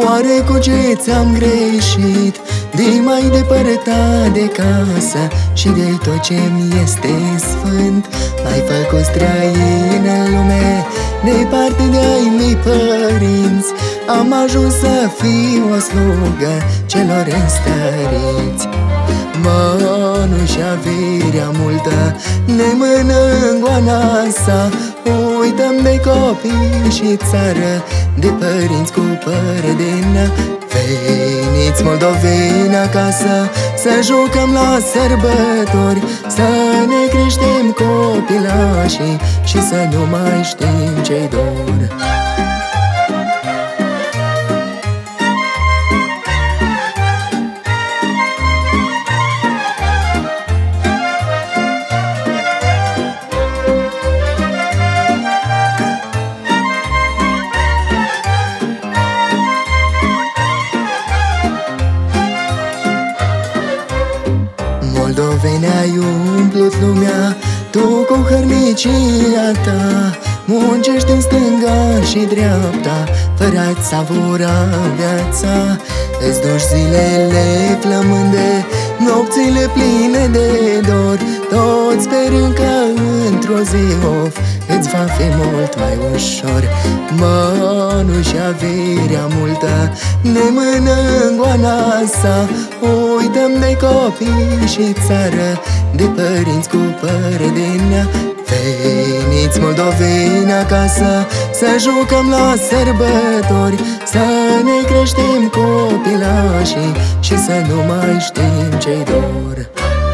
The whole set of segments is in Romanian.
Oare cu ce ți-am greșit de mai depărtat de casă și de tot ce-mi este sfânt? M-ai făcut străin în lume, departe de ai mei părinți. Am ajuns să fiu o slugă celor înstăriți. Mănu și averea multă ne mănânc goana sa. Uităm de copii și țară, de părinți cu părădenă. Veniți moldoveni acasă, să jucăm la sărbători, să ne creștem copilașii și să nu mai știm ce-i dor. Moldoveni, ai umplut lumea tu cu hărnicia ta. Muncești în stânga și dreapta, fără a-ți savura viața. Îți duci zilele flămânde, nopțile pline de dor, tot sperând că într-o zi îți va fi mult mai ușor. Mănu și averea multă ne mănânc goana sa. Uităm de copii și țară, de părinți cu părădenă. Veniți moldoveni acasă, să jucăm la sărbători, să ne creștem copilașii și să nu mai știm ce-i dor.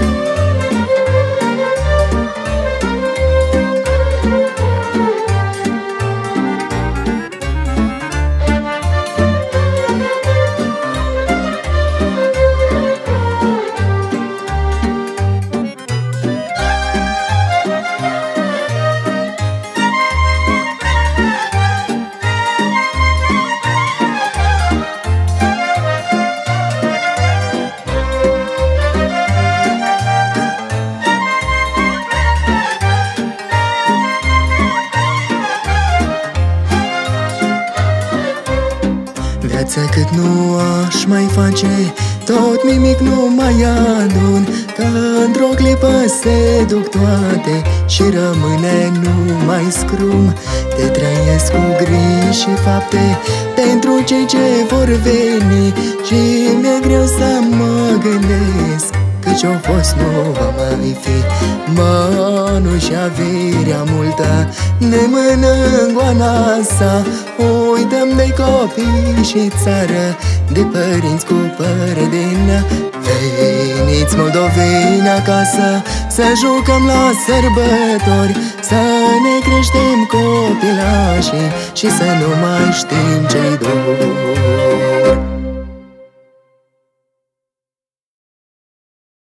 Viața cât nu aș mai face, tot nimic nu mai adun, că într-o clipă se duc toate și rămâne numai scrum. Te trăiesc cu griji și fapte pentru cei ce vor veni și mi-e greu să mă gândesc că ce-o fost nu va mai fi. Mănu și averea multă ne mănânc goana sa. Uităm de copii și țară, de părinți cu părădenă. Veniți moldoveni acasă, să jucăm la sărbători, să ne creștem copilașii și să nu mai știm ce-i dor.